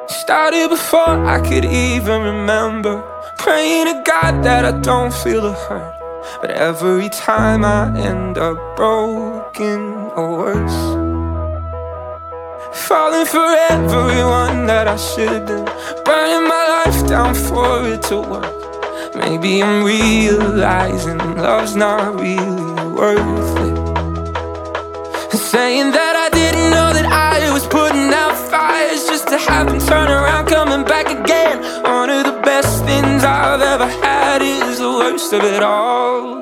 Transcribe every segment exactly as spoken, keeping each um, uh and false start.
Started before I could even remember, praying to God that I don't feel the hurt. But every time I end up broken or worse, falling for everyone that I should have been, burning my life down for it to work. Maybe I'm realizing love's not really worth it, saying that I didn't know that I was putting out fires just to have them turn around, coming back again. One of the best things I've ever had is the worst of it all.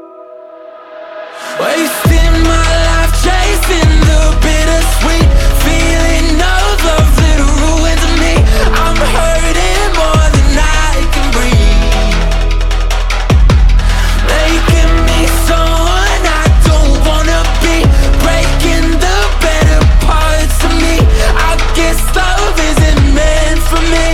Wasting my life chasing the bittersweet feeling of love that ruins me. I'm hurting more than I can breathe, making me someone I don't wanna be, breaking the better parts of me. I guess love isn't meant for me.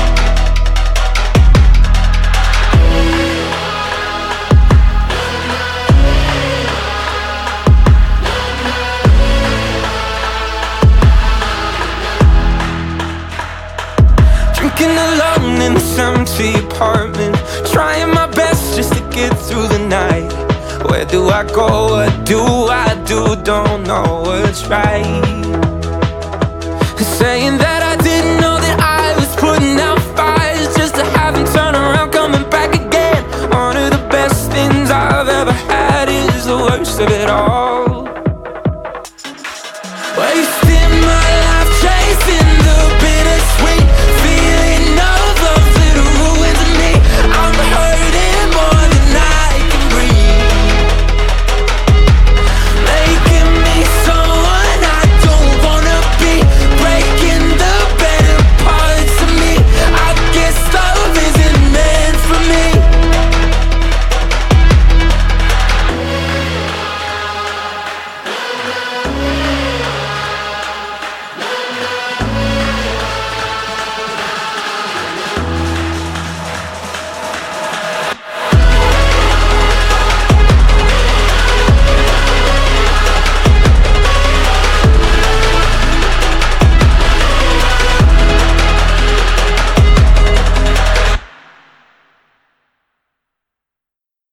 Drinking alone in this empty apartment, trying my best just to get through the night. Where do I go? What do I do? Don't know what's right. Saying that I didn't know that I was putting out fires just to have them turn around, coming back again. One of the best things I've ever had is the worst of it all.